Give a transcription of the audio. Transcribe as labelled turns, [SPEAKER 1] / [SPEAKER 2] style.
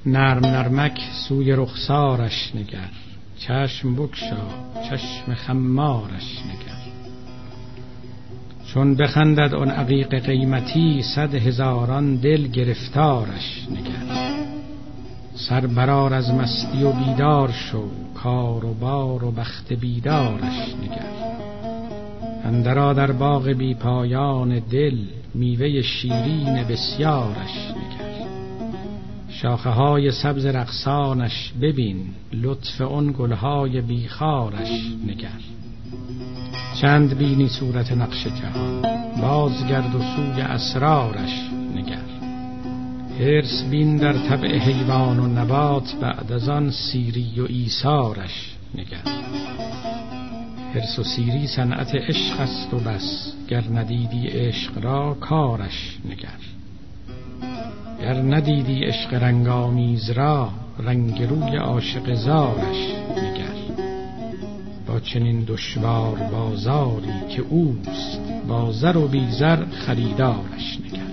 [SPEAKER 1] نرم نرمک سوی رخسارش نگر، چشم بگشا چشم خمارش نگر. چون بخندد آن عقیق قیمتی، 100 هزاران دل گرفتارش نگر. سر برآر از مستی و بیدار شو، کار و بار و بخت بیدارش نگر. اندرآ در باغ بی پایان دل، میوه شیرین بسیارش نگر. شاخه های سبز رقصانش ببین، لطف آن گلهای بیخارش نگر. چند بینی صورت نقش جهان، بازگرد و سوی اسرارش نگر. حرص بین در طبع حیوان و نبات، بعد از آن سیری و ایثارش نگر. حرص و سیری صنعت عشق است و بس، گر ندیدی عشق را کارش نگر. گر ندیدی عشق رنگامیز را، رنگ روی عاشق زارش نگر. با چنین دشوار بازاری که اوست، با زر و بی زر خریدارش نگر.